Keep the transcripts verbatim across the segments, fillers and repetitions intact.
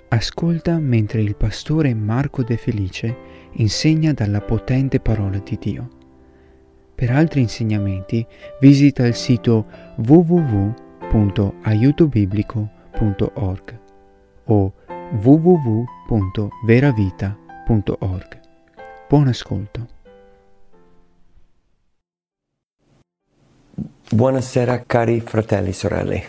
Ascolta mentre il pastore Marco De Felice insegna dalla potente parola di Dio. Per altri insegnamenti visita il sito w w w punto aiuto biblico punto org o w w w punto veravita punto org. Buon ascolto. Buonasera cari fratelli e sorelle.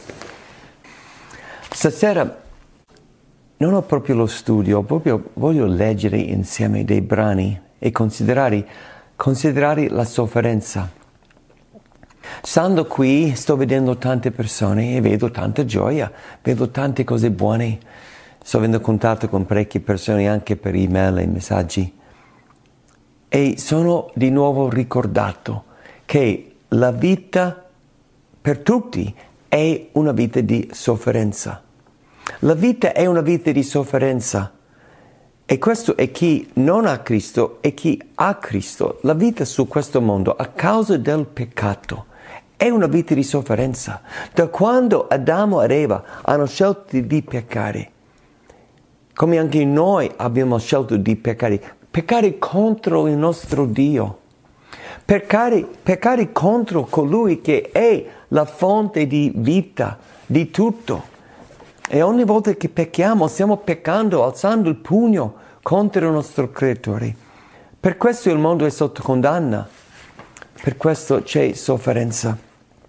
Stasera non ho proprio lo studio, proprio voglio leggere insieme dei brani e considerare, considerare la sofferenza. Stando qui sto vedendo tante persone e vedo tanta gioia, vedo tante cose buone. Sto avendo contatto con parecchie persone anche per email e messaggi. E sono di nuovo ricordato che la vita per tutti è una vita di sofferenza. La vita è una vita di sofferenza e questo è chi non ha Cristo e chi ha Cristo. La vita su questo mondo a causa del peccato è una vita di sofferenza. Da quando Adamo ed Eva hanno scelto di peccare, come anche noi abbiamo scelto di peccare, peccare contro il nostro Dio, peccare, peccare contro colui che è la fonte di vita, di tutto. E ogni volta che pecchiamo stiamo peccando, alzando il pugno contro il nostro Creatore. Per questo il mondo è sotto condanna, per questo c'è sofferenza.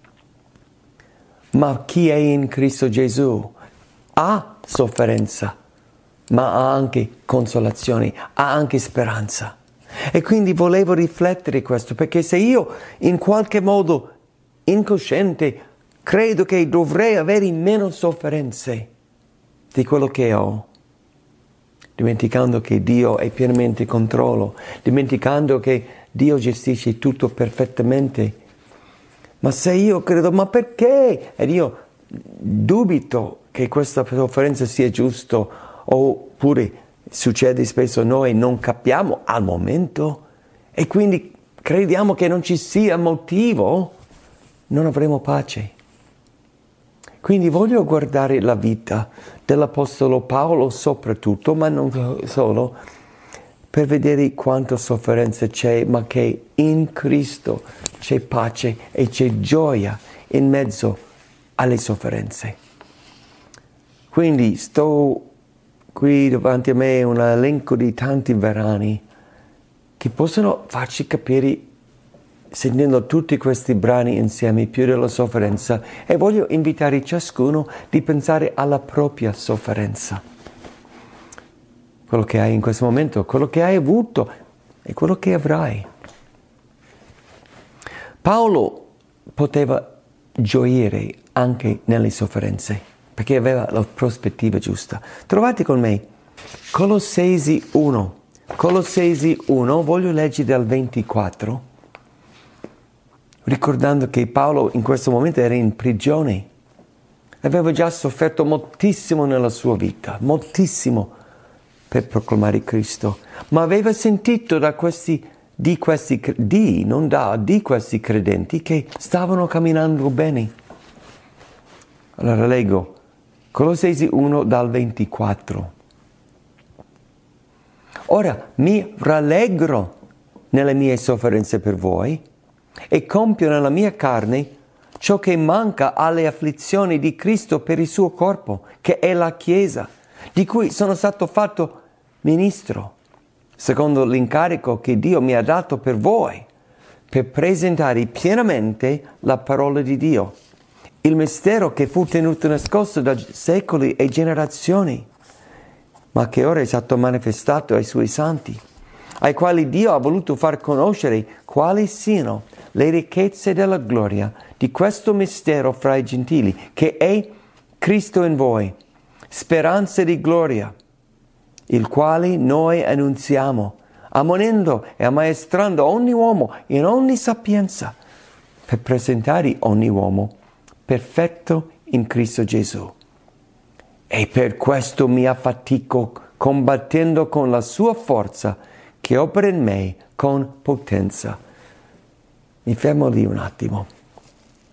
Ma chi è in Cristo Gesù ha sofferenza, ma ha anche consolazione, ha anche speranza. E quindi volevo riflettere questo, perché se io in qualche modo incosciente credo che dovrei avere meno sofferenze di quello che ho, dimenticando che Dio è pienamente in controllo, dimenticando che Dio gestisce tutto perfettamente. Ma se io credo, ma perché? Ed io dubito che questa sofferenza sia giusta, oppure succede spesso noi non capiamo al momento e quindi crediamo che non ci sia motivo, non avremo pace. Quindi voglio guardare la vita dell'Apostolo Paolo soprattutto, ma non solo, per vedere quanta sofferenza c'è, ma che in Cristo c'è pace e c'è gioia in mezzo alle sofferenze. Quindi sto qui davanti a me un elenco di tanti brani che possono farci capire, sentendo tutti questi brani insieme, più della sofferenza, e voglio invitare ciascuno di pensare alla propria sofferenza. Quello che hai in questo momento, quello che hai avuto e quello che avrai. Paolo poteva gioire anche nelle sofferenze, perché aveva la prospettiva giusta. Trovate con me Colossesi uno. Colossesi uno, voglio leggere dal ventiquattro, ricordando che Paolo in questo momento era in prigione. Aveva già sofferto moltissimo nella sua vita, moltissimo per proclamare Cristo, ma aveva sentito da questi, di questi, di, non da, di questi credenti che stavano camminando bene. Allora leggo Colossesi uno dal ventiquattro. Ora mi rallegro nelle mie sofferenze per voi e compio nella mia carne ciò che manca alle afflizioni di Cristo per il suo corpo, che è la Chiesa, di cui sono stato fatto ministro, secondo l'incarico che Dio mi ha dato per voi, per presentare pienamente la parola di Dio, il mistero che fu tenuto nascosto da secoli e generazioni, ma che ora è stato manifestato ai suoi santi, ai quali Dio ha voluto far conoscere quali siano le ricchezze della gloria di questo mistero fra i gentili, che è Cristo in voi, speranza di gloria, il quale noi annunziamo, ammonendo e ammaestrando ogni uomo in ogni sapienza, per presentare ogni uomo perfetto in Cristo Gesù. E per questo mi affatico combattendo con la sua forza che opera in me con potenza. Mi fermo lì un attimo.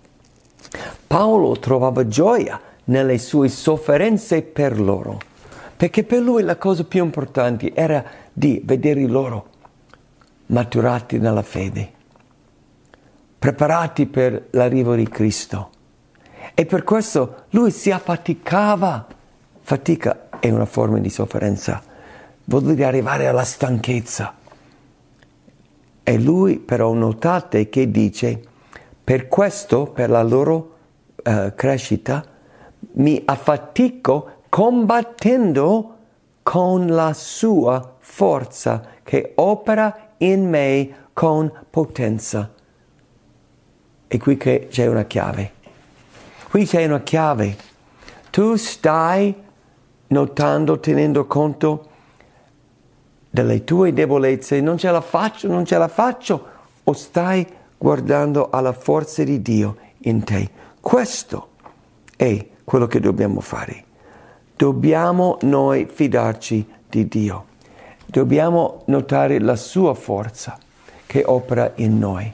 Paolo trovava gioia nelle sue sofferenze per loro, perché per lui la cosa più importante era di vedere loro maturati nella fede, preparati per l'arrivo di Cristo. E per questo lui si affaticava. Fatica è una forma di sofferenza, vuol dire arrivare alla stanchezza. E lui però notate che dice, per questo, per la loro uh, crescita, mi affatico combattendo con la sua forza che opera in me con potenza. E qui che c'è una chiave. Qui c'è una chiave. Tu stai notando, tenendo conto delle tue debolezze, non ce la faccio, non ce la faccio, o stai guardando alla forza di Dio in te? Questo è quello che dobbiamo fare. Dobbiamo noi fidarci di Dio. Dobbiamo notare la sua forza che opera in noi.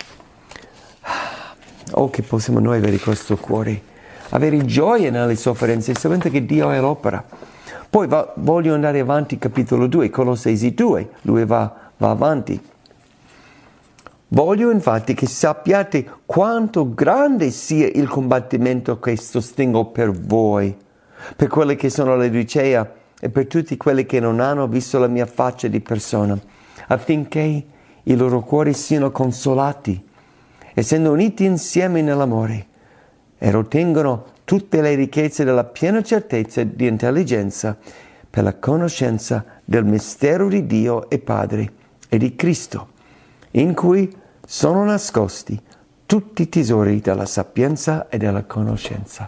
Oh, che possiamo noi avere questo cuore, avere gioia nelle sofferenze, sapendo che Dio è l'opera. Poi va, voglio andare avanti, capitolo due, Colossesi due, lui va, va avanti. Voglio infatti che sappiate quanto grande sia il combattimento che sostengo per voi, per quelli che sono alla Laodicea e per tutti quelli che non hanno visto la mia faccia di persona, affinché i loro cuori siano consolati, essendo uniti insieme nell'amore, e ottengono tutte le ricchezze della piena certezza di intelligenza per la conoscenza del mistero di Dio e Padre e di Cristo, in cui sono nascosti tutti i tesori della sapienza e della conoscenza.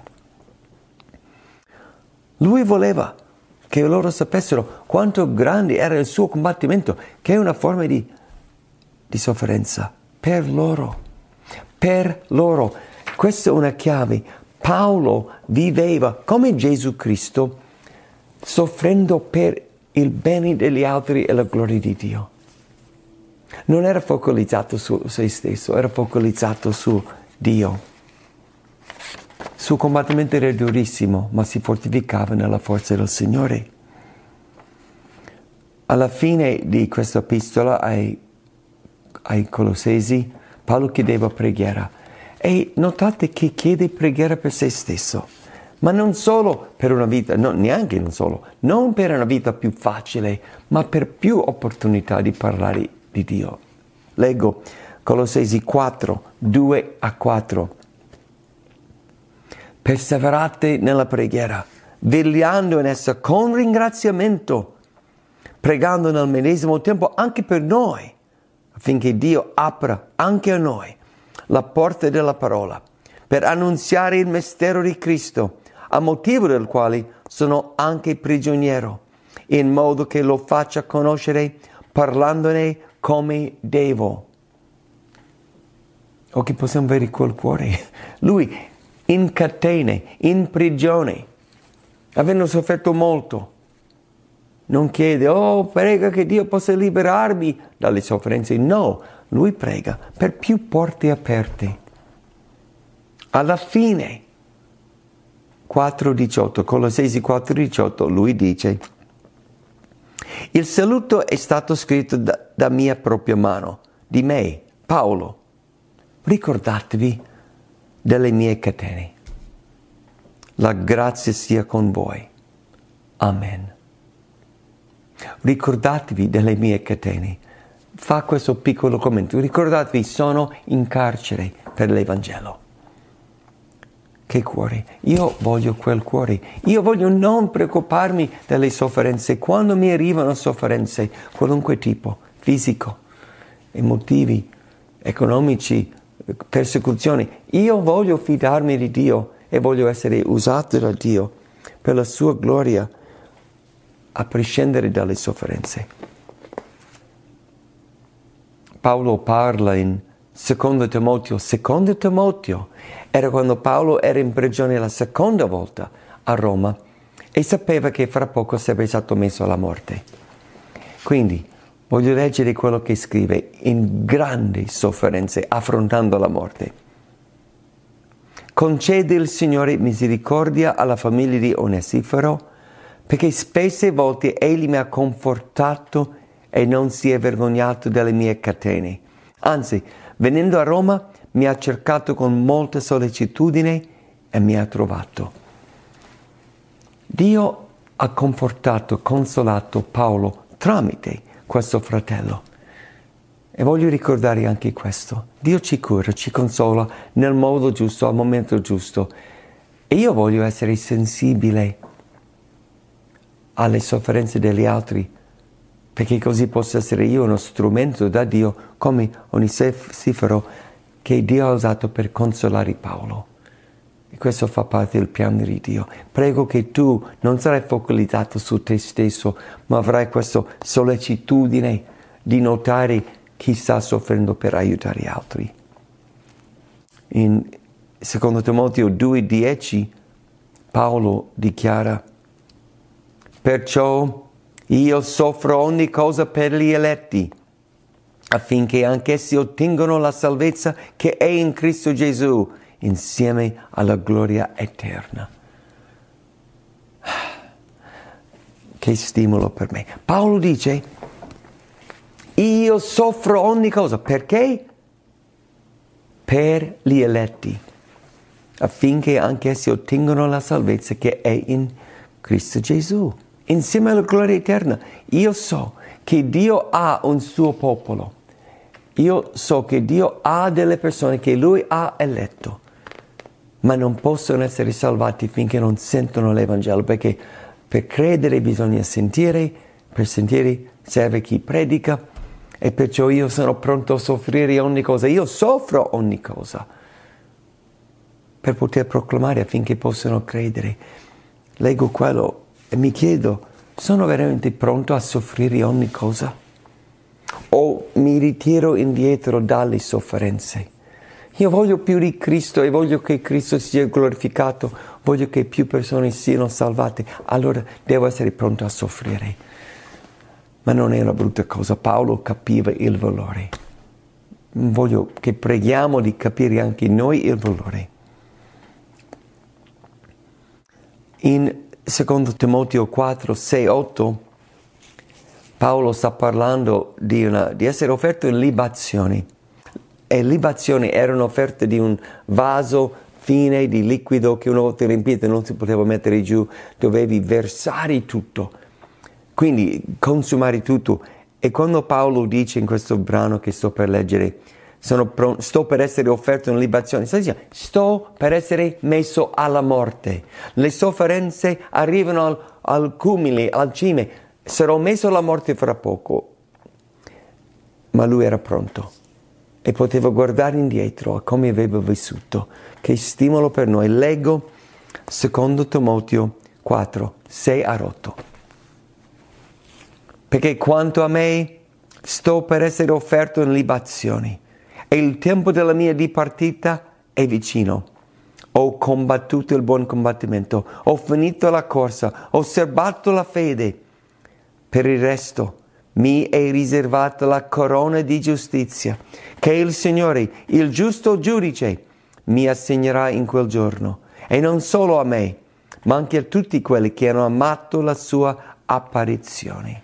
Lui voleva che loro sapessero quanto grande era il suo combattimento, che è una forma di, di sofferenza per loro. Per loro. Questa è una chiave. Paolo viveva come Gesù Cristo, soffrendo per il bene degli altri e la gloria di Dio. Non era focalizzato su se stesso, era focalizzato su Dio. Il suo combattimento era durissimo, ma si fortificava nella forza del Signore. Alla fine di questa epistola ai, ai Colossesi, Paolo chiedeva preghiera. E notate che chiede preghiera per se stesso, ma non solo per una vita, no, neanche non solo, non per una vita più facile, ma per più opportunità di parlare di Dio. Leggo Colossesi quattro, due a quattro. Perseverate nella preghiera, vegliando in essa con ringraziamento, pregando nel medesimo tempo anche per noi, affinché Dio apra anche a noi la porta della parola, per annunziare il mistero di Cristo, a motivo del quale sono anche prigioniero, in modo che lo faccia conoscere parlandone come devo. O che possiamo avere quel cuore. Lui in catene, in prigione, avendo sofferto molto, non chiede, oh, prega che Dio possa liberarmi dalle sofferenze. No, lui prega per più porte aperte. Alla fine, quattro diciotto, Colossesi quattro diciotto, lui dice, il saluto è stato scritto da, da mia propria mano, di me, Paolo. Ricordatevi delle mie catene. La grazia sia con voi. Amen. Ricordatevi delle mie catene. Fa questo piccolo commento. Ricordatevi, sono in carcere per l'Evangelo. Che cuore. Io voglio quel cuore. Io voglio non preoccuparmi delle sofferenze. Quando mi arrivano sofferenze, qualunque tipo, fisico, emotivi, economici, persecuzioni, io voglio fidarmi di Dio e voglio essere usato da Dio per la sua gloria, a prescindere dalle sofferenze. Paolo parla in secondo Timoteo. Secondo Timoteo era quando Paolo era in prigione la seconda volta a Roma e sapeva che fra poco sarebbe stato messo alla morte. Quindi voglio leggere quello che scrive in grandi sofferenze, affrontando la morte. Concede il Signore misericordia alla famiglia di Onesifero, perché spesse volte Egli mi ha confortato e non si è vergognato delle mie catene. Anzi, venendo a Roma, mi ha cercato con molta sollecitudine e mi ha trovato. Dio ha confortato, consolato Paolo tramite questo fratello. E voglio ricordare anche questo. Dio ci cura, ci consola nel modo giusto, al momento giusto. E io voglio essere sensibile alle sofferenze degli altri, perché così posso essere io uno strumento da Dio, come Onesiforo, che Dio ha usato per consolare Paolo. E questo fa parte del piano di Dio. Prego che tu non sarai focalizzato su te stesso, ma avrai questa sollecitudine di notare chi sta soffrendo per aiutare altri. In secondo Timoteo due dieci Paolo dichiara: perciò io soffro ogni cosa per gli eletti, affinché anch'essi ottengano la salvezza che è in Cristo Gesù, insieme alla gloria eterna. Che stimolo per me. Paolo dice: io soffro ogni cosa. Perché? Per gli eletti, affinché anch'essi ottengano la salvezza che è in Cristo Gesù, insieme alla gloria eterna. Io so che Dio ha un suo popolo. Io so che Dio ha delle persone che Lui ha eletto, ma non possono essere salvati finché non sentono l'Evangelo, perché per credere bisogna sentire, per sentire serve chi predica, e perciò io sono pronto a soffrire ogni cosa. Io soffro ogni cosa per poter proclamare affinché possano credere. Leggo quello e mi chiedo: sono veramente pronto a soffrire ogni cosa? O mi ritiro indietro dalle sofferenze? Io voglio più di Cristo e voglio che Cristo sia glorificato, voglio che più persone siano salvate, allora devo essere pronto a soffrire. Ma non è una brutta cosa, Paolo capiva il valore. Voglio che preghiamo di capire anche noi il valore. In secondo Timoteo quattro, sei, otto Paolo sta parlando di, una, di essere offerto in libazioni. E libazioni erano offerte di un vaso fine di liquido che una volta riempito non si poteva mettere giù, dovevi versare tutto, quindi consumare tutto. E quando Paolo dice in questo brano che sto per leggere, sono pronto, sto per essere offerto in libazione, sta dicendo, sto per essere messo alla morte. Le sofferenze arrivano al, al culmine, al cime, sarò messo alla morte fra poco. Ma lui era pronto e poteva guardare indietro a come aveva vissuto. Che stimolo per noi. Leggo secondo Timoteo quattro, sei a otto. Perché quanto a me sto per essere offerto in libazioni e il tempo della mia dipartita è vicino. Ho combattuto il buon combattimento, ho finito la corsa, ho serbato la fede. Per il resto mi è riservata la corona di giustizia, che il Signore, il giusto giudice, mi assegnerà in quel giorno. E non solo a me, ma anche a tutti quelli che hanno amato la sua apparizione.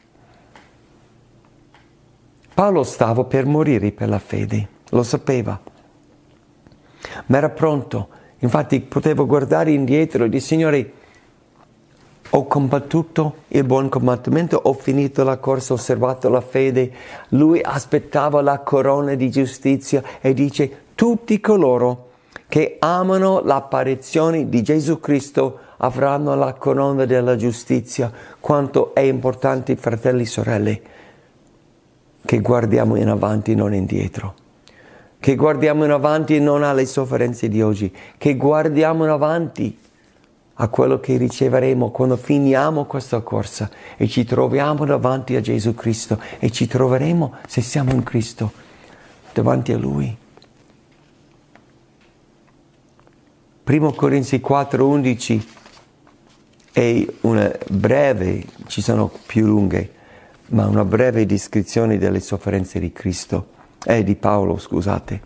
Paolo stava per morire per la fede, lo sapeva, ma era pronto. Infatti potevo guardare indietro e dire: Signore, ho combattuto il buon combattimento, ho finito la corsa, ho osservato la fede. Lui aspettava la corona di giustizia e dice: tutti coloro che amano l'apparizione di Gesù Cristo avranno la corona della giustizia. Quanto è importante, fratelli e sorelle, che guardiamo in avanti e non indietro, che guardiamo in avanti e non alle sofferenze di oggi, che guardiamo in avanti a quello che riceveremo quando finiamo questa corsa e ci troviamo davanti a Gesù Cristo, e ci troveremo, se siamo in Cristo, davanti a Lui. Primo Corinzi quattro undici è una breve, ci sono più lunghe, ma una breve descrizione delle sofferenze di Cristo, eh, di Paolo, scusate.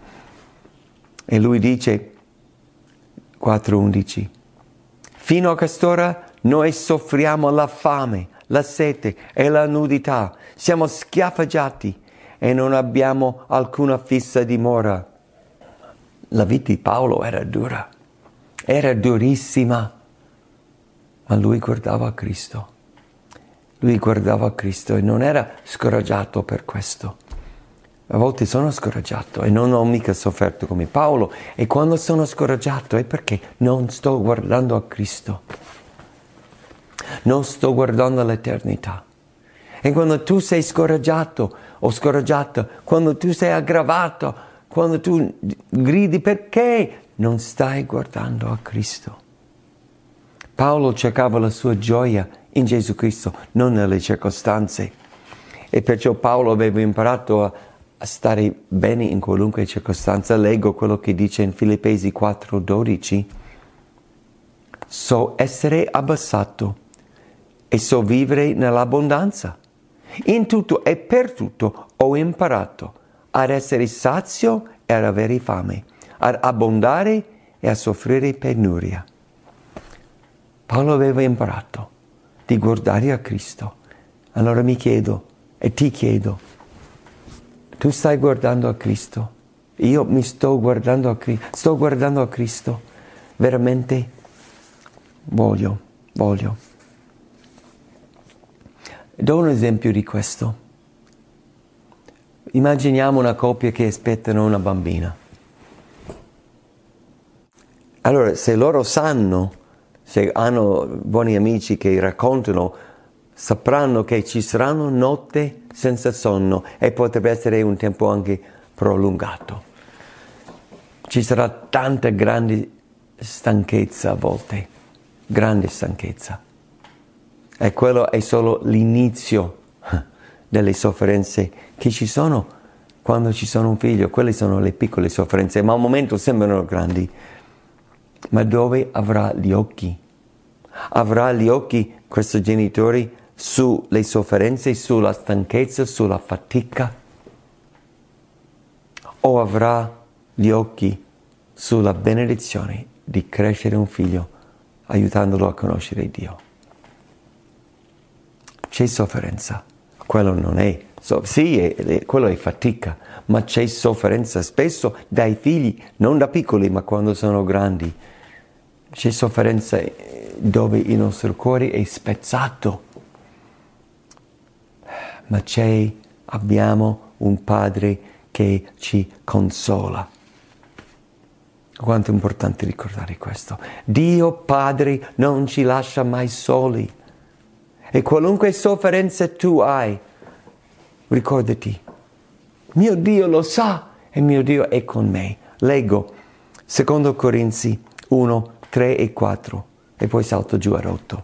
E lui dice, quattro undici, fino a quest'ora Noi soffriamo la fame, la sete e la nudità. Siamo schiaffeggiati e non abbiamo alcuna fissa dimora. La vita di Paolo era dura, era durissima, ma lui guardava a Cristo. Lui guardava a Cristo e non era scoraggiato per questo. A volte sono scoraggiato e non ho mica sofferto come Paolo, e quando sono scoraggiato è perché non sto guardando a Cristo. Non sto guardando all'eternità. E quando tu sei scoraggiato o scoraggiata, quando tu sei aggravato, quando tu gridi perché non stai guardando a Cristo. Paolo cercava la sua gioia in Gesù Cristo, non nelle circostanze. E perciò Paolo aveva imparato a, a stare bene in qualunque circostanza. Leggo quello che dice in Filippesi quattro dodici. So essere abbassato e so vivere nell'abbondanza. In tutto e per tutto ho imparato ad essere sazio e ad avere fame, ad abbondare e a soffrire penuria. Paolo aveva imparato di guardare a Cristo. Allora mi chiedo e ti chiedo, tu stai guardando a Cristo? Io mi sto guardando a Cristo, sto guardando a Cristo. Veramente voglio, voglio. Do un esempio di questo. Immaginiamo una coppia che aspettano una bambina. Allora, se loro sanno, se hanno buoni amici che raccontano, sapranno che ci saranno notti senza sonno e potrebbe essere un tempo anche prolungato. Ci sarà tanta grande stanchezza a volte, grande stanchezza. E quello è solo l'inizio delle sofferenze che ci sono quando ci sono un figlio. Quelle sono le piccole sofferenze, ma al momento sembrano grandi. Ma dove avrà gli occhi? Avrà gli occhi questo genitore sulle sofferenze, sulla stanchezza, sulla fatica? O avrà gli occhi sulla benedizione di crescere un figlio, aiutandolo a conoscere Dio? C'è sofferenza, quello non è, so, sì, è, è, quello è fatica, ma c'è sofferenza spesso dai figli, non da piccoli, ma quando sono grandi. C'è sofferenza dove il nostro cuore è spezzato, ma c'è, abbiamo un Padre che ci consola. Quanto è importante ricordare questo. Dio Padre non ci lascia mai soli. E qualunque sofferenza tu hai, ricordati, mio Dio lo sa e mio Dio è con me. Leggo secondo Corinzi uno, tre e quattro e poi salto giù a otto.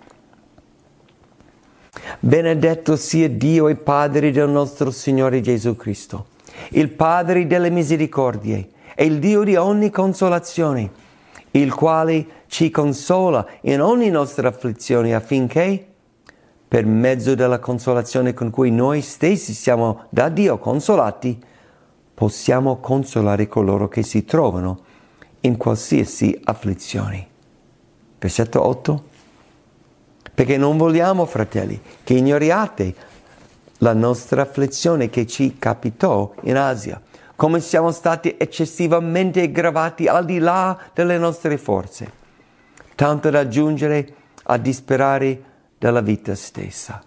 Benedetto sia Dio e Padre del nostro Signore Gesù Cristo, il Padre delle misericordie e il Dio di ogni consolazione, il quale ci consola in ogni nostra afflizione affinché, per mezzo della consolazione con cui noi stessi siamo da Dio consolati, possiamo consolare coloro che si trovano in qualsiasi afflizione. Versetto otto. Perché non vogliamo, fratelli, che ignoriate la nostra afflizione che ci capitò in Asia, come siamo stati eccessivamente gravati al di là delle nostre forze, tanto da giungere a disperare della vita stessa.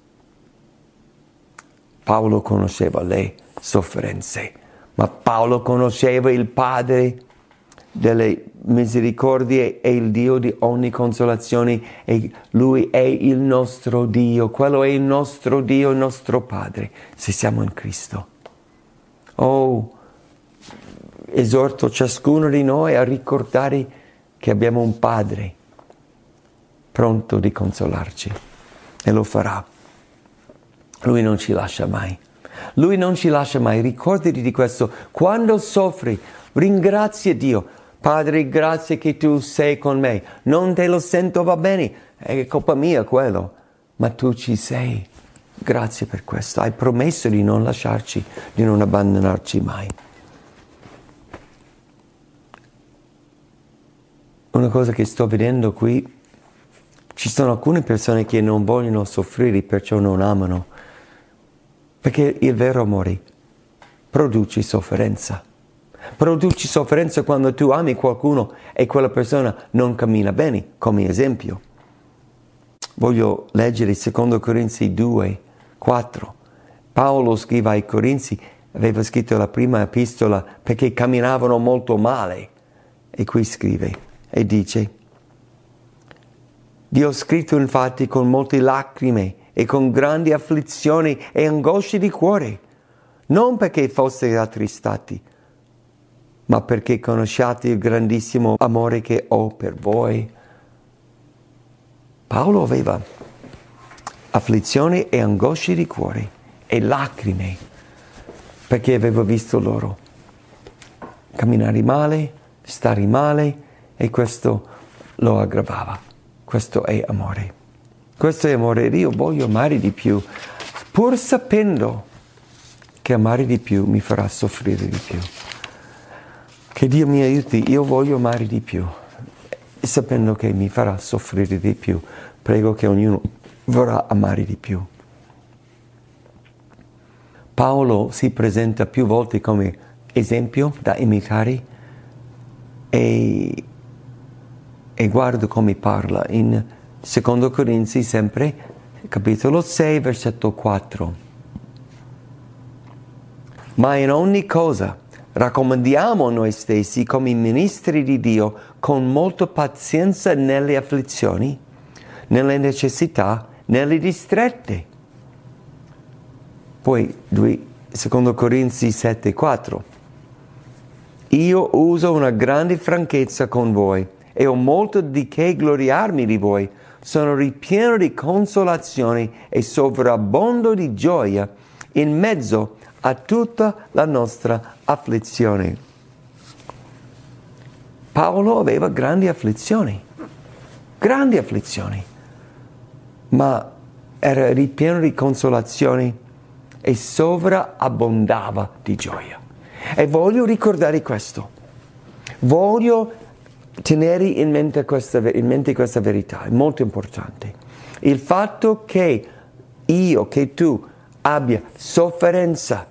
Paolo conosceva le sofferenze, ma Paolo conosceva il Padre delle misericordie e il Dio di ogni consolazione, e Lui è il nostro Dio, quello è il nostro Dio, il nostro Padre, se siamo in Cristo. Oh, esorto ciascuno di noi a ricordare che abbiamo un Padre pronto di consolarci, e lo farà. Lui non ci lascia mai. Lui non ci lascia mai. Ricordati di questo. Quando soffri, ringrazia Dio. Padre, grazie che tu sei con me. Non te lo sento, va bene, è colpa mia quello, ma tu ci sei. Grazie per questo. Hai promesso di non lasciarci, di non abbandonarci mai. Una cosa che sto vedendo qui, Ci sono alcune persone che non vogliono soffrire, perciò non amano, perché il vero amore produce sofferenza. Produci sofferenza quando tu ami qualcuno e quella persona non cammina bene, come esempio. Voglio leggere secondo Corinzi due, quattro. Paolo scrive ai Corinzi, aveva scritto la prima epistola perché camminavano molto male. E qui scrive e dice: vi ho scritto infatti con molte lacrime e con grandi afflizioni e angosce di cuore, non perché foste attristati, ma perché conosciate il grandissimo amore che ho per voi. Paolo aveva afflizioni e angosce di cuore e lacrime, perché aveva visto loro camminare male, stare male, e questo lo aggravava. Questo è amore. Questo è amore. Io voglio amare di più, pur sapendo che amare di più mi farà soffrire di più. Che Dio mi aiuti, io voglio amare di più, sapendo che mi farà soffrire di più. Prego che ognuno vorrà amare di più. Paolo si presenta più volte come esempio da imitare e, e guarda come parla in secondo Corinzi, sempre capitolo sei, versetto quattro. Ma in ogni cosa raccomandiamo noi stessi come ministri di Dio con molta pazienza nelle afflizioni, nelle necessità, nelle distrette. Poi, secondo Corinzi sette, quattro. Io uso una grande franchezza con voi e ho molto di che gloriarmi di voi. Sono ripieno di consolazione e sovrabbondo di gioia in mezzo a tutta la nostra afflizione. Paolo aveva grandi afflizioni, grandi afflizioni, ma era ripieno di consolazione e sovrabbondava di gioia. E voglio ricordare questo. Voglio tenere in mente questa, in mente questa verità, è molto importante. Il fatto che io, che tu abbia sofferenza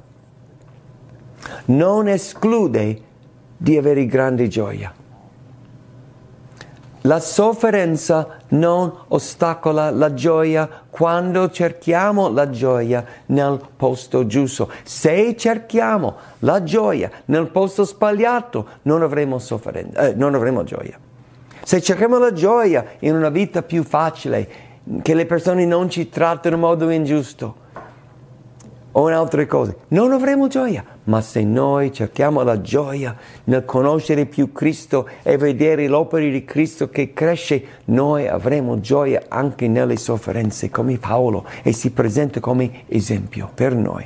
non esclude di avere grande gioia. La sofferenza non ostacola la gioia quando cerchiamo la gioia nel posto giusto. Se cerchiamo la gioia nel posto sbagliato, non avremo sofferenza, eh, non avremo gioia. Se cerchiamo la gioia in una vita più facile, che le persone non ci trattano in modo ingiusto, o in altre cose, non avremo gioia. Ma se noi cerchiamo la gioia nel conoscere più Cristo e vedere l'opera di Cristo che cresce, noi avremo gioia anche nelle sofferenze, come Paolo, e si presenta come esempio per noi.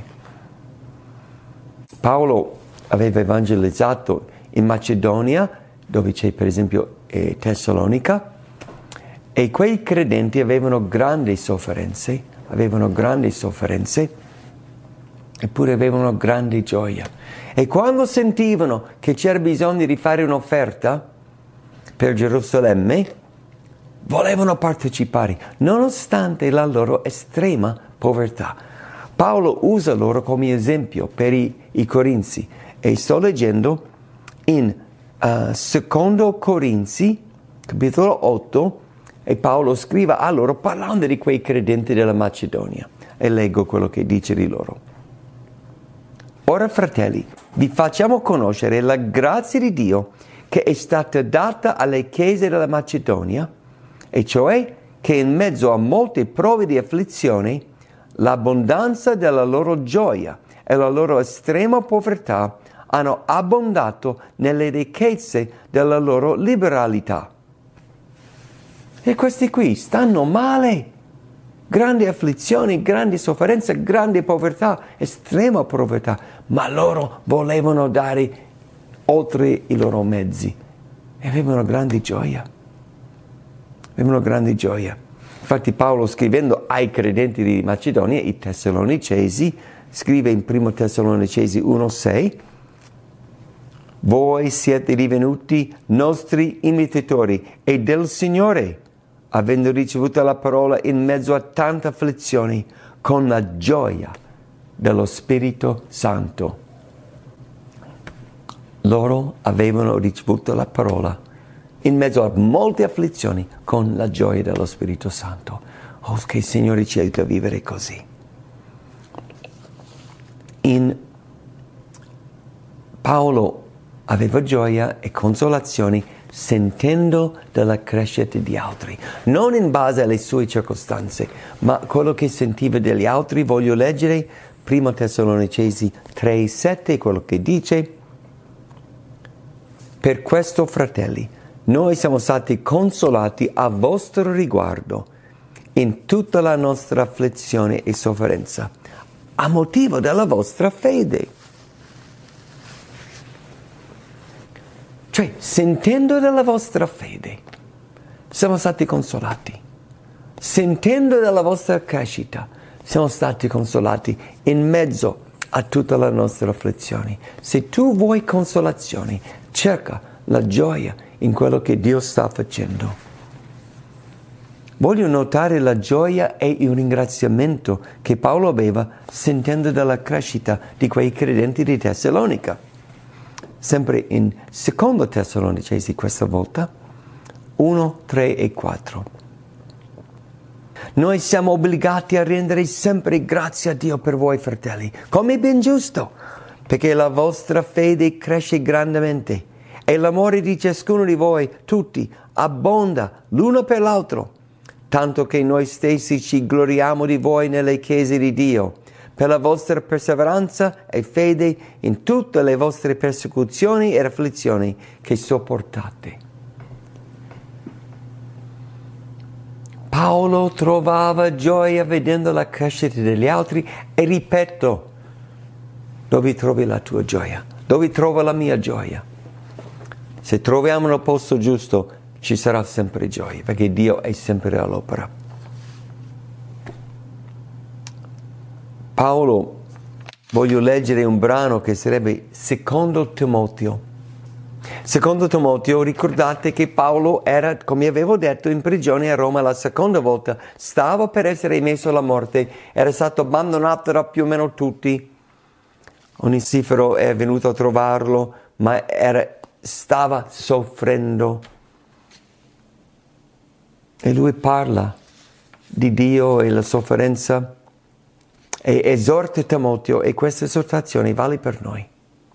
Paolo aveva evangelizzato in Macedonia, dove c'è per esempio eh, Tessalonica, e quei credenti avevano grandi sofferenze, avevano grandi sofferenze, eppure avevano grande gioia. E quando sentivano che c'era bisogno di fare un'offerta per Gerusalemme, volevano partecipare, nonostante la loro estrema povertà. Paolo usa loro come esempio per i, i Corinzi. E sto leggendo in uh, secondo Corinzi, capitolo otto, e Paolo scrive a loro parlando di quei credenti della Macedonia. E leggo quello che dice di loro. Ora, fratelli, vi facciamo conoscere la grazia di Dio che è stata data alle chiese della Macedonia, e cioè che in mezzo a molte prove di afflizione, l'abbondanza della loro gioia e la loro estrema povertà hanno abbondato nelle ricchezze della loro liberalità. E questi qui stanno male. Grandi afflizioni, grandi sofferenze, grande povertà, estrema povertà, ma loro volevano dare oltre i loro mezzi e avevano grande gioia. Avevano grande gioia. Infatti Paolo, scrivendo ai credenti di Macedonia, i Tessalonicesi, scrive in primo Tessalonicesi uno sei: voi siete divenuti nostri imitatori e del Signore, avendo ricevuto la parola in mezzo a tante afflizioni, con la gioia dello Spirito Santo. Loro avevano ricevuto la parola in mezzo a molte afflizioni, con la gioia dello Spirito Santo. Oh, che il Signore ci aiuta a vivere così. In Paolo aveva gioia e consolazione sentendo della crescita di altri, non in base alle sue circostanze, ma quello che sentiva degli altri. Voglio leggere primo Tessalonicesi tre sette, quello che dice: per questo, fratelli, noi siamo stati consolati a vostro riguardo in tutta la nostra afflizione e sofferenza, a motivo della vostra fede. Cioè, sentendo della vostra fede, siamo stati consolati. Sentendo della vostra crescita, siamo stati consolati in mezzo a tutta la nostra afflizione. Se tu vuoi consolazione, cerca la gioia in quello che Dio sta facendo. Voglio notare la gioia e il ringraziamento che Paolo aveva sentendo della crescita di quei credenti di Tessalonica. Sempre in secondo Tessalonicesi questa volta, uno, tre e quattro. Noi siamo obbligati a rendere sempre grazie a Dio per voi, fratelli, come è ben giusto, perché la vostra fede cresce grandemente e l'amore di ciascuno di voi, tutti, abbonda l'uno per l'altro, tanto che noi stessi ci gloriamo di voi nelle chiese di Dio, per la vostra perseveranza e fede in tutte le vostre persecuzioni e afflizioni che sopportate. Paolo trovava gioia vedendo la crescita degli altri e ripeto, dove trovi la tua gioia? Dove trovo la mia gioia? Se troviamo il posto giusto ci sarà sempre gioia, perché Dio è sempre all'opera. Paolo, voglio leggere un brano che sarebbe secondo Timoteo. Secondo Timoteo, ricordate che Paolo era, come avevo detto, in prigione a Roma la seconda volta, stava per essere messo alla morte, era stato abbandonato da più o meno tutti. Onesifero è venuto a trovarlo, ma era, stava soffrendo. E lui parla di Dio e la sofferenza e esorta Timoteo, e questa esortazione vale per noi.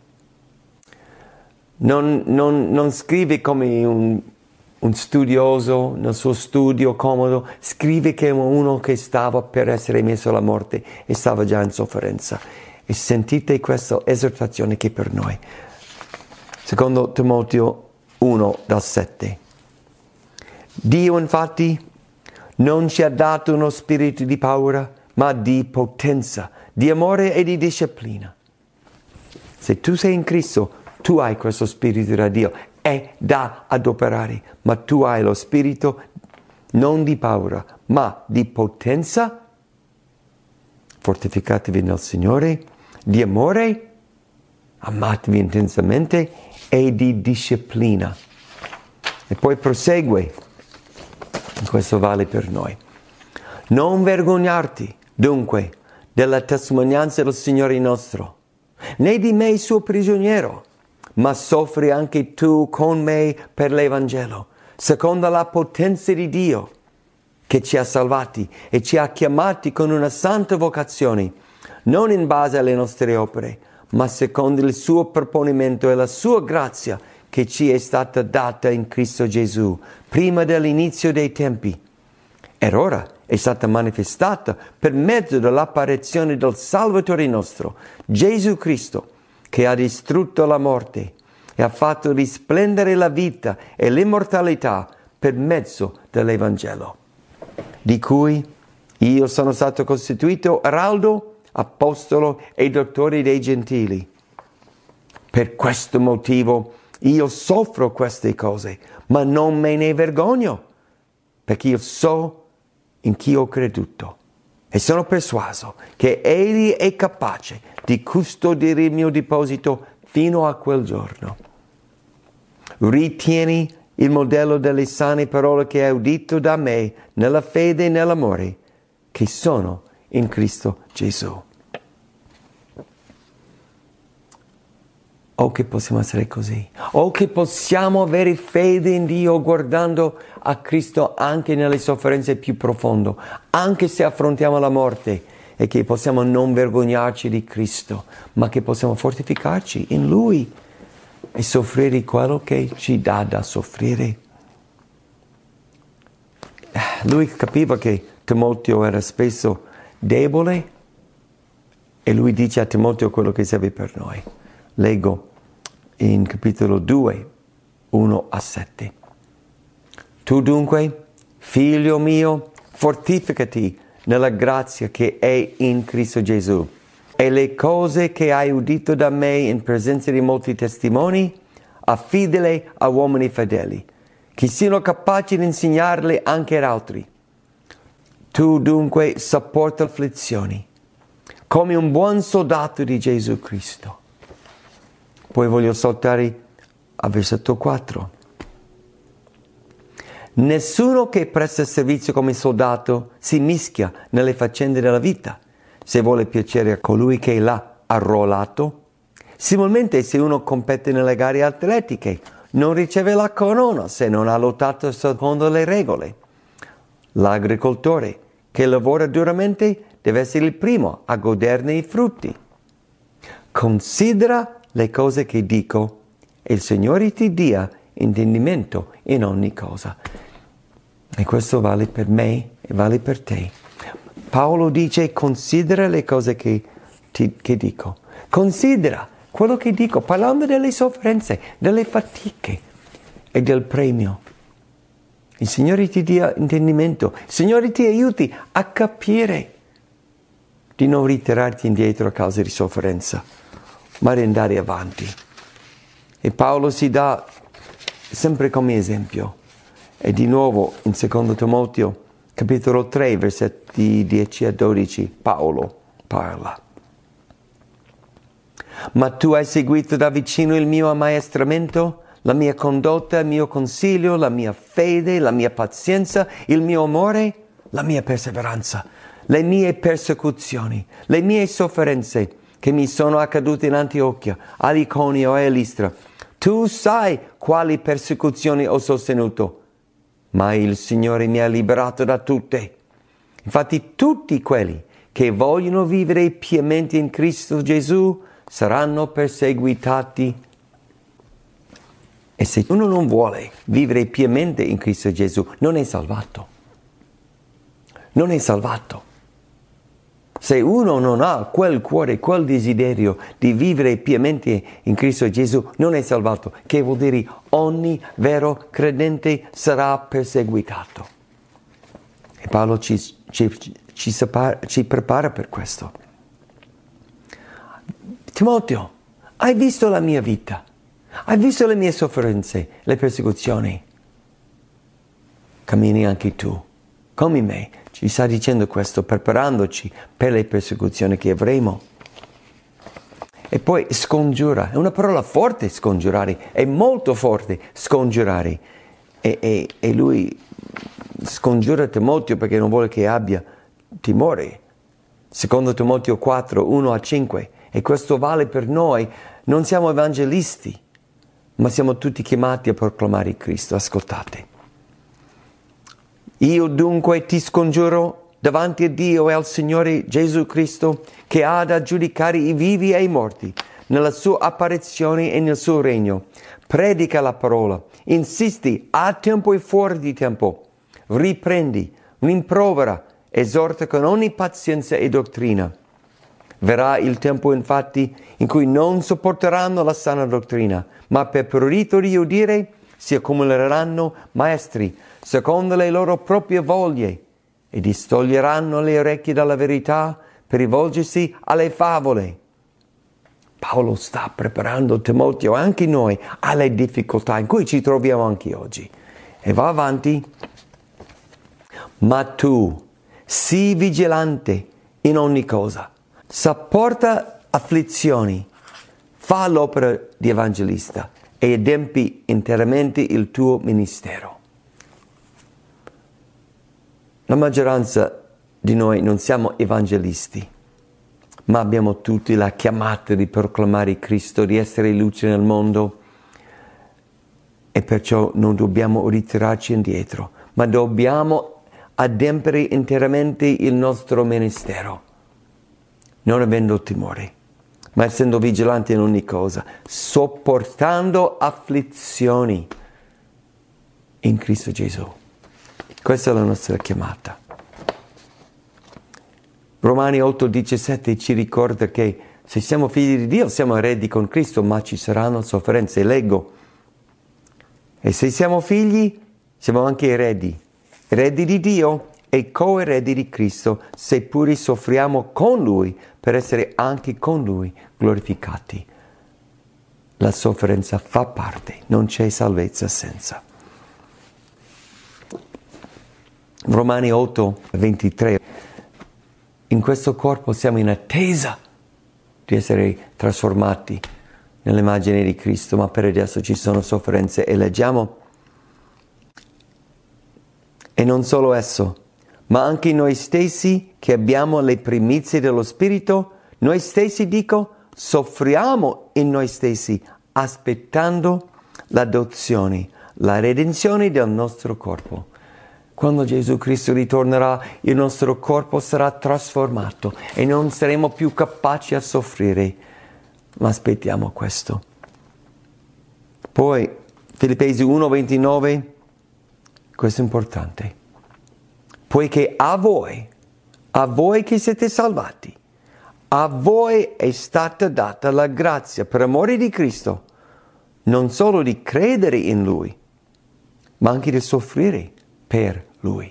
Non, non, non scrive come un, un studioso nel suo studio comodo, scrive che è uno che stava per essere messo alla morte e stava già in sofferenza. E sentite questa esortazione che è per noi. Secondo Timoteo uno, dal sette. Dio infatti non ci ha dato uno spirito di paura, ma di potenza, di amore e di disciplina. Se tu sei in Cristo, tu hai questo spirito da Dio, è da adoperare, ma tu hai lo spirito non di paura, ma di potenza, fortificatevi nel Signore, di amore, amatevi intensamente, e di disciplina. E poi prosegue, questo vale per noi. Non vergognarti, dunque, della testimonianza del Signore nostro, né di me suo prigioniero, ma soffri anche tu con me per l'Evangelo, secondo la potenza di Dio, che ci ha salvati e ci ha chiamati con una santa vocazione, non in base alle nostre opere, ma secondo il suo proponimento e la sua grazia che ci è stata data in Cristo Gesù, prima dell'inizio dei tempi. Ed ora è stata manifestata per mezzo dell'apparizione del Salvatore nostro, Gesù Cristo, che ha distrutto la morte e ha fatto risplendere la vita e l'immortalità per mezzo dell'Evangelo, di cui io sono stato costituito araldo, apostolo e dottore dei gentili. Per questo motivo io soffro queste cose, ma non me ne vergogno, perché io so in chi ho creduto e sono persuaso che Egli è capace di custodire il mio deposito fino a quel giorno. Ritieni il modello delle sane parole che hai udito da me nella fede e nell'amore che sono in Cristo Gesù. O che possiamo essere così, o che possiamo avere fede in Dio guardando a Cristo anche nelle sofferenze più profonde, anche se affrontiamo la morte, e che possiamo non vergognarci di Cristo, ma che possiamo fortificarci in Lui e soffrire quello che ci dà da soffrire. Lui capiva che Timoteo era spesso debole e lui dice a Timoteo quello che serve per noi. Leggo in capitolo due, uno a sette. Tu dunque, figlio mio, fortificati nella grazia che è in Cristo Gesù, e le cose che hai udito da me in presenza di molti testimoni, affidale a uomini fedeli, che siano capaci di insegnarle anche ad altri. Tu dunque sopporta afflizioni, come un buon soldato di Gesù Cristo. Poi voglio saltare al versetto quattro. Nessuno che presta servizio come soldato si mischia nelle faccende della vita, se vuole piacere a colui che l'ha arruolato. Similmente, se uno compete nelle gare atletiche, non riceve la corona se non ha lottato secondo le regole. L'agricoltore che lavora duramente deve essere il primo a goderne i frutti. Considera le cose che dico e il Signore ti dia intendimento in ogni cosa. E questo vale per me e vale per te. Paolo dice: considera le cose che, ti, che dico. Considera quello che dico, parlando delle sofferenze, delle fatiche e del premio. Il Signore ti dia intendimento. Il Signore ti aiuti a capire di non ritirarti indietro a causa di sofferenza, ma di andare avanti. E Paolo si dà sempre come esempio. E di nuovo in secondo Timoteo, capitolo tre, versetti dieci a dodici, Paolo parla. Ma tu hai seguito da vicino il mio ammaestramento, la mia condotta, il mio consiglio, la mia fede, la mia pazienza, il mio amore, la mia perseveranza, le mie persecuzioni, le mie sofferenze che mi sono accadute in Antiochia, ad Iconio e a Listra. Tu sai quali persecuzioni ho sostenuto, ma il Signore mi ha liberato da tutte. Infatti tutti quelli che vogliono vivere pienamente in Cristo Gesù saranno perseguitati. E se uno non vuole vivere pienamente in Cristo Gesù, non è salvato. Non è salvato. Se uno non ha quel cuore, quel desiderio di vivere pienamente in Cristo Gesù, non è salvato. Che vuol dire ogni vero credente sarà perseguitato. E Paolo ci, ci, ci, separa, ci prepara per questo. Timoteo, hai visto la mia vita? Hai visto le mie sofferenze, le persecuzioni? Cammini anche tu, come me. Ci sta dicendo questo, preparandoci per le persecuzioni che avremo. E poi scongiura, è una parola forte scongiurare, è molto forte scongiurare. E, e, e lui scongiura Timoteo perché non vuole che abbia timore. Secondo Timoteo quattro, uno a cinque. E questo vale per noi. Non siamo evangelisti, ma siamo tutti chiamati a proclamare Cristo. Ascoltate. Io dunque ti scongiuro davanti a Dio e al Signore Gesù Cristo, che ha da giudicare i vivi e i morti, nella sua apparizione e nel suo regno. Predica la parola, insisti a tempo e fuori di tempo, riprendi, rimprovera, esorta con ogni pazienza e dottrina. Verrà il tempo infatti in cui non sopporteranno la sana dottrina, ma per prurito di udire si accumuleranno maestri secondo le loro proprie voglie e distoglieranno le orecchie dalla verità per rivolgersi alle favole. Paolo sta preparando Timoteo, anche noi, alle difficoltà in cui ci troviamo anche oggi. E va avanti. Ma tu sii vigilante in ogni cosa, sopporta afflizioni, fa l'opera di evangelista e adempi interamente il tuo ministero. La maggioranza di noi non siamo evangelisti, ma abbiamo tutti la chiamata di proclamare Cristo, di essere luce nel mondo, e perciò non dobbiamo ritirarci indietro, ma dobbiamo adempiere interamente il nostro ministero, non avendo timore, ma essendo vigilanti in ogni cosa, sopportando afflizioni in Cristo Gesù. Questa è la nostra chiamata. Romani otto diciassette ci ricorda che se siamo figli di Dio siamo eredi con Cristo, ma ci saranno sofferenze. Leggo. E se siamo figli, siamo anche eredi, eredi di Dio e coeredi di Cristo, seppure soffriamo con Lui, per essere anche con Lui glorificati. La sofferenza fa parte, non c'è salvezza senza. Romani otto ventitré. In questo corpo siamo in attesa di essere trasformati nell'immagine di Cristo, ma per adesso ci sono sofferenze, e leggiamo: e non solo esso, ma anche noi stessi che abbiamo le primizie dello Spirito, noi stessi, dico, soffriamo in noi stessi, aspettando l'adozione, la redenzione del nostro corpo. Quando Gesù Cristo ritornerà, il nostro corpo sarà trasformato e non saremo più capaci a soffrire. Ma aspettiamo questo. Poi, Filippesi uno ventinove, questo è importante. Poiché a voi, a voi che siete salvati, a voi è stata data la grazia per amore di Cristo, non solo di credere in Lui, ma anche di soffrire per Lui.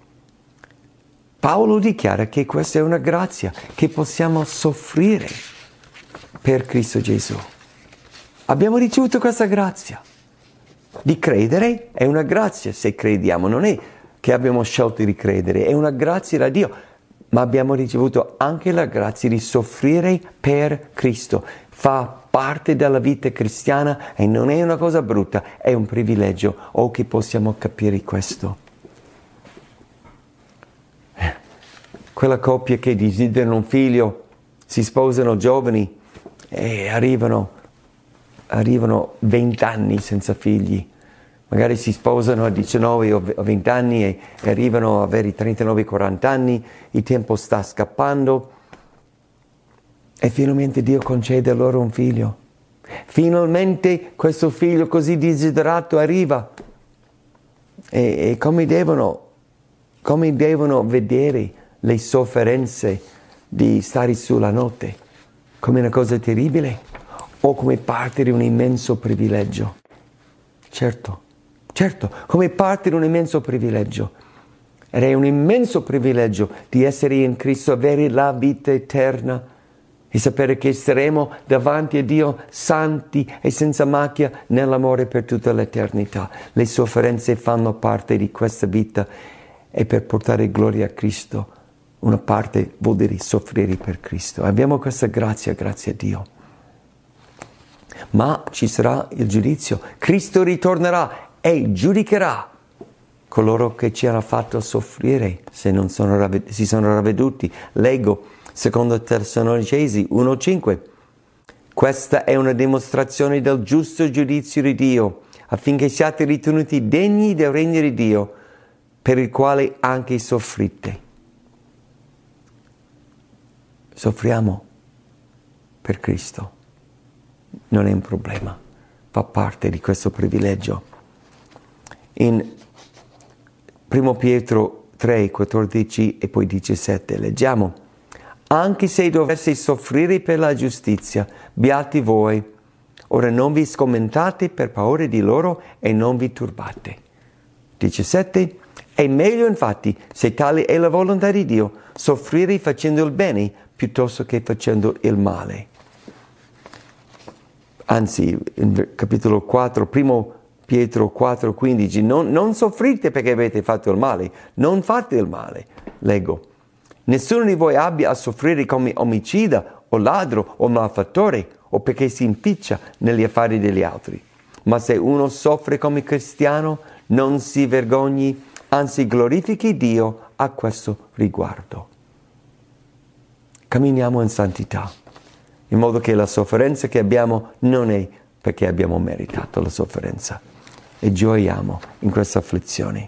Paolo dichiara che questa è una grazia, che possiamo soffrire per Cristo Gesù. Abbiamo ricevuto questa grazia. Di credere è una grazia se crediamo, non è che abbiamo scelto di credere, è una grazia da Dio, ma abbiamo ricevuto anche la grazia di soffrire per Cristo. Fa parte della vita cristiana e non è una cosa brutta, è un privilegio. O che possiamo capire questo. Quella coppia che desiderano un figlio, si sposano giovani e arrivano, arrivano vent'anni senza figli. Magari si sposano a diciannove o venti anni e arrivano a avere trentanove quaranta anni, il tempo sta scappando e finalmente Dio concede loro un figlio. Finalmente questo figlio così desiderato arriva e, e come devono, come devono vedere le sofferenze di stare sulla notte? Come una cosa terribile o come parte di un immenso privilegio? Certo, certo, come parte di un immenso privilegio. Ed è un immenso privilegio di essere in Cristo, avere la vita eterna e sapere che saremo davanti a Dio santi e senza macchia nell'amore per tutta l'eternità. Le sofferenze fanno parte di questa vita e per portare gloria a Cristo una parte vuol dire soffrire per Cristo. Abbiamo questa grazia, grazie a Dio. Ma ci sarà il giudizio. Cristo ritornerà e giudicherà coloro che ci hanno fatto soffrire se non sono ravved- si sono ravveduti. Leggo secondo Tessalonicesi uno cinque. Questa è una dimostrazione del giusto giudizio di Dio, affinché siate ritenuti degni del regno di Dio, per il quale anche soffrite. Soffriamo per Cristo, non è un problema, fa parte di questo privilegio. In primo Pietro tre, quattordici e poi diciassette leggiamo: anche se dovessi soffrire per la giustizia, beati voi, ora non vi sgomentate per paura di loro e non vi turbate. diciassette. È meglio infatti, se tale è la volontà di Dio, soffrire facendo il bene piuttosto che facendo il male. Anzi, in capitolo quattro, primo Pietro quattro quindici, non, non soffrite perché avete fatto il male, non fate il male. Leggo: nessuno di voi abbia a soffrire come omicida o ladro o malfattore o perché si impiccia negli affari degli altri, Ma se uno soffre come cristiano, non si vergogni, anzi glorifichi Dio a questo riguardo. Camminiamo in santità, in modo che la sofferenza che abbiamo non è perché abbiamo meritato la sofferenza, e gioiamo in queste afflizioni.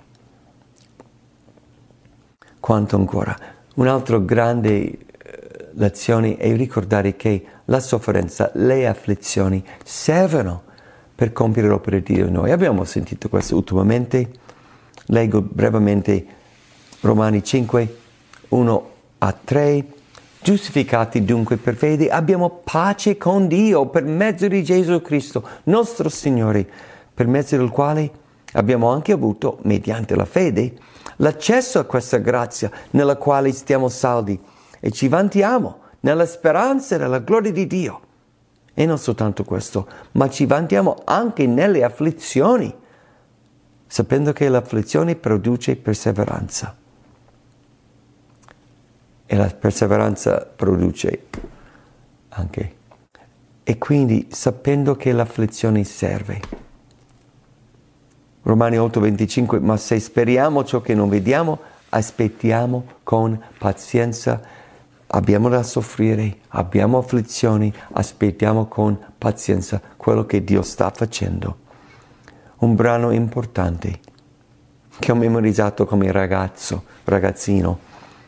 Quanto ancora? Un'altra grande eh, lezione è ricordare che la sofferenza, le afflizioni servono per compiere l'opera di Dio in noi. Abbiamo sentito questo ultimamente. Leggo brevemente Romani cinque, uno a tre. Giustificati dunque per fede, abbiamo pace con Dio per mezzo di Gesù Cristo, nostro Signore, per mezzo del quale abbiamo anche avuto, mediante la fede, l'accesso a questa grazia nella quale stiamo saldi e ci vantiamo nella speranza della gloria di Dio. E non soltanto questo, ma ci vantiamo anche nelle afflizioni, sapendo che l'afflizione produce perseveranza. E la perseveranza produce anche. E quindi sapendo che l'afflizione serve. Romani otto venticinque, ma se speriamo ciò che non vediamo, aspettiamo con pazienza. Abbiamo da soffrire, abbiamo afflizioni, aspettiamo con pazienza quello che Dio sta facendo. Un brano importante che ho memorizzato come ragazzo, ragazzino.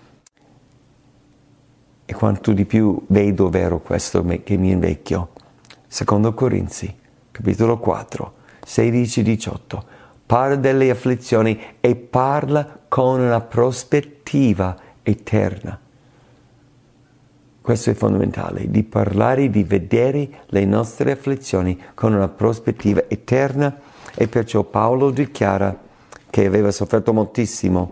E quanto di più vedo vero questo che mi invecchio. Secondo Corinzi, capitolo quattro, sedici diciotto. Parla delle afflizioni e parla con una prospettiva eterna. Questo è fondamentale, di parlare, di vedere le nostre afflizioni con una prospettiva eterna, e perciò Paolo dichiara che aveva sofferto moltissimo.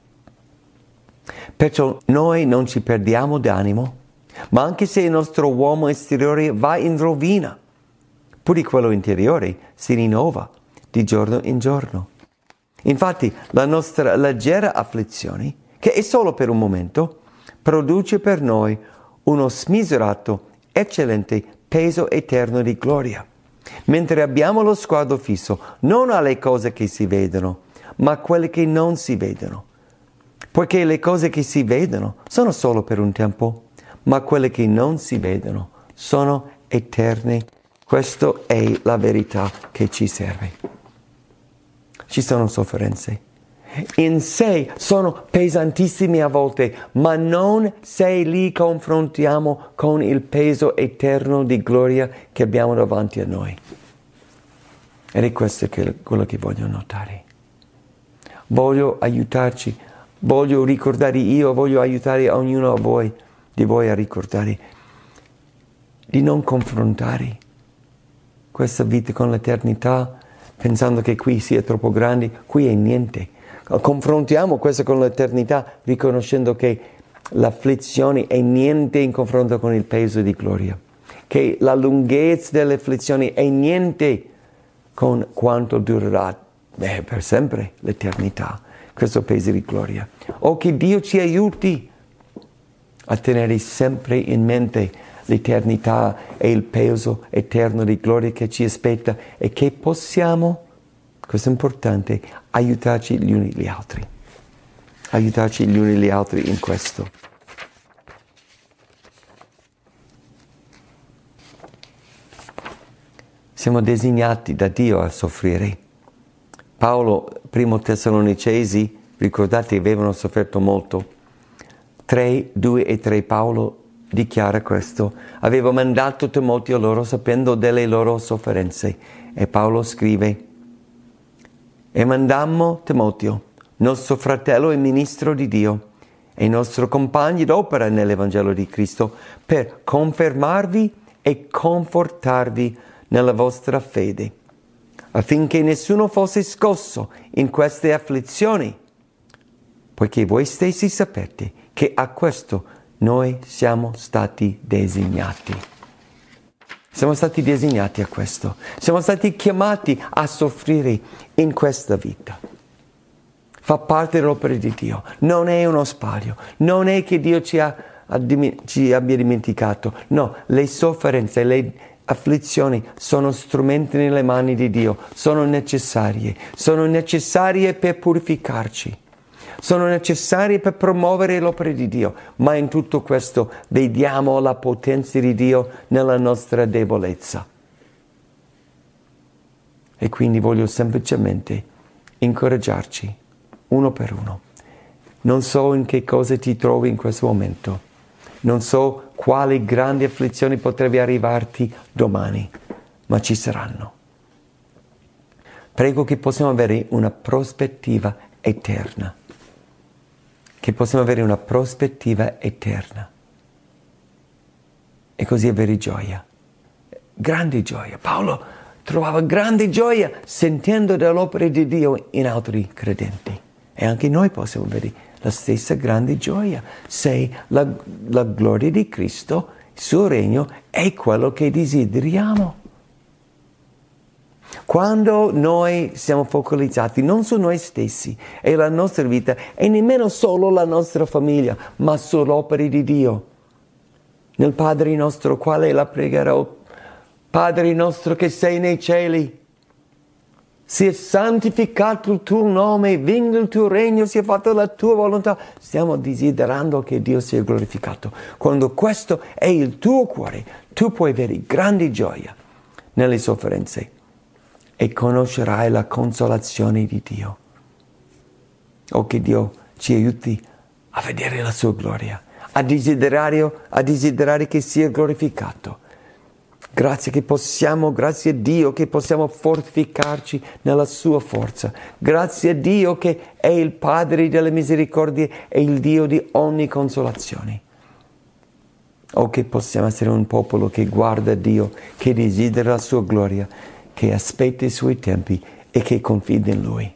Perciò noi non ci perdiamo d'animo, ma anche se il nostro uomo esteriore va in rovina, pure quello interiore si rinnova di giorno in giorno. Infatti la nostra leggera afflizione, che è solo per un momento, produce per noi uno smisurato, eccellente peso eterno di gloria, mentre abbiamo lo sguardo fisso non alle cose che si vedono, ma a quelle che non si vedono. Poiché le cose che si vedono sono solo per un tempo, ma quelle che non si vedono sono eterne. Questa è la verità che ci serve. Ci sono sofferenze. In sé sono pesantissime a volte, ma non se li confrontiamo con il peso eterno di gloria che abbiamo davanti a noi. Ed è questo che, quello che voglio notare. Voglio aiutarci. Voglio ricordare io, voglio aiutare ognuno a voi, di voi a ricordare, di non confrontare questa vita con l'eternità, pensando che qui sia troppo grande, qui è niente. Confrontiamo questo con l'eternità, riconoscendo che l'afflizione è niente in confronto con il peso di gloria, che la lunghezza delle afflizioni è niente con quanto durerà eh, per sempre l'eternità. Questo peso di gloria. O che Dio ci aiuti a tenere sempre in mente l'eternità e il peso eterno di gloria che ci aspetta, e che possiamo, questo è importante, aiutarci gli uni gli altri. Aiutarci gli uni gli altri in questo. Siamo designati da Dio a soffrire. Paolo, primo Tessalonicesi, ricordate, avevano sofferto molto. tre, due e tre, Paolo dichiara questo. Avevo mandato Timoteo a loro sapendo delle loro sofferenze. E Paolo scrive: e mandammo Timoteo, nostro fratello e ministro di Dio, e nostro compagno d'opera nell'Evangelo di Cristo, per confermarvi e confortarvi nella vostra fede, affinché nessuno fosse scosso in queste afflizioni, poiché voi stessi sapete che a questo noi siamo stati designati. Siamo stati designati a questo. Siamo stati chiamati a soffrire in questa vita. Fa parte dell'opera di Dio. Non è uno sbaglio. Non è che Dio ci, ha, ci abbia dimenticato. No, le sofferenze, le afflizioni sono strumenti nelle mani di Dio, sono necessarie, sono necessarie per purificarci, sono necessarie per promuovere l'opera di Dio, ma in tutto questo vediamo la potenza di Dio nella nostra debolezza. E quindi voglio semplicemente incoraggiarci uno per uno. Non so in che cosa ti trovi in questo momento, non so quali grandi afflizioni potrebbero arrivarti domani, ma ci saranno. Prego che possiamo avere una prospettiva eterna, che possiamo avere una prospettiva eterna e così avere gioia, grande gioia. Paolo trovava grande gioia sentendo dell'opera di Dio in altri credenti e anche noi possiamo avere la stessa grande gioia se la, la gloria di Cristo, il suo regno, è quello che desideriamo. Quando noi siamo focalizzati non su noi stessi e la nostra vita e nemmeno solo la nostra famiglia, ma sull'opera di Dio. Nel Padre nostro, quale la pregherò? Padre nostro che sei nei cieli, sia santificato il tuo nome, venga il tuo regno, sia fatta la tua volontà. Stiamo desiderando che Dio sia glorificato. Quando questo è il tuo cuore, tu puoi avere grande gioia nelle sofferenze e conoscerai la consolazione di Dio. Oh, che Dio ci aiuti a vedere la sua gloria, a desiderare, a desiderare che sia glorificato. Grazie che possiamo, grazie a Dio che possiamo fortificarci nella sua forza. Grazie a Dio che è il Padre delle misericordie e il Dio di ogni consolazione. O che possiamo essere un popolo che guarda Dio, che desidera la sua gloria, che aspetta i suoi tempi e che confida in Lui.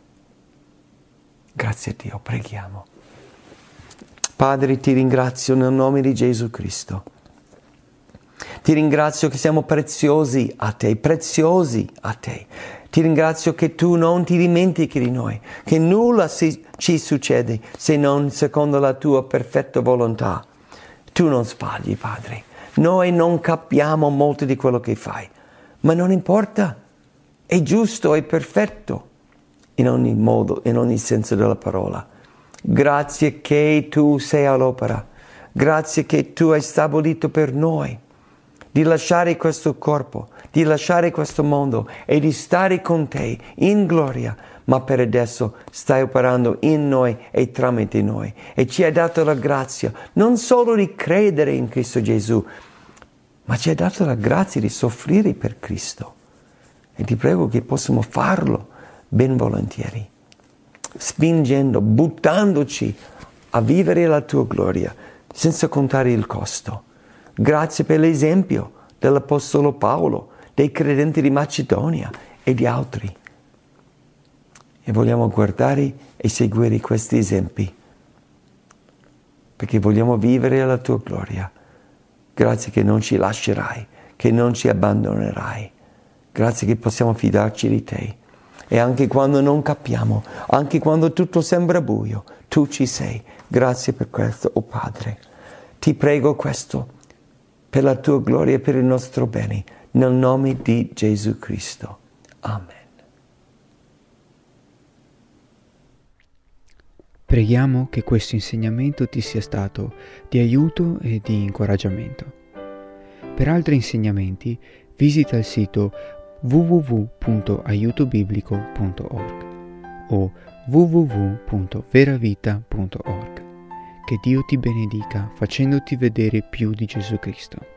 Grazie a Dio, preghiamo. Padre, ti ringrazio nel nome di Gesù Cristo. Ti ringrazio che siamo preziosi a Te, preziosi a Te. Ti ringrazio che Tu non ti dimentichi di noi, che nulla si, ci succede se non secondo la Tua perfetta volontà. Tu non sbagli, Padre. Noi non capiamo molto di quello che fai, ma non importa. È giusto, è perfetto in ogni modo, in ogni senso della parola. Grazie che Tu sei all'opera. Grazie che Tu hai stabilito per noi di lasciare questo corpo, di lasciare questo mondo e di stare con Te in gloria, ma per adesso stai operando in noi e tramite noi. E ci hai dato la grazia non solo di credere in Cristo Gesù, ma ci hai dato la grazia di soffrire per Cristo. E ti prego che possiamo farlo ben volentieri, spingendo, buttandoci a vivere la Tua gloria, senza contare il costo. Grazie per l'esempio dell'Apostolo Paolo, dei credenti di Macedonia e di altri. E vogliamo guardare e seguire questi esempi, perché vogliamo vivere la Tua gloria. Grazie che non ci lascerai, che non ci abbandonerai. Grazie che possiamo fidarci di Te. E anche quando non capiamo, anche quando tutto sembra buio, Tu ci sei. Grazie per questo, oh Padre. Ti prego questo per la Tua gloria e per il nostro bene, nel nome di Gesù Cristo. Amen. Preghiamo che questo insegnamento ti sia stato di aiuto e di incoraggiamento. Per altri insegnamenti visita il sito w w w punto aiuto biblico punto org o w w w punto veravita punto org. Che Dio ti benedica facendoti vedere più di Gesù Cristo.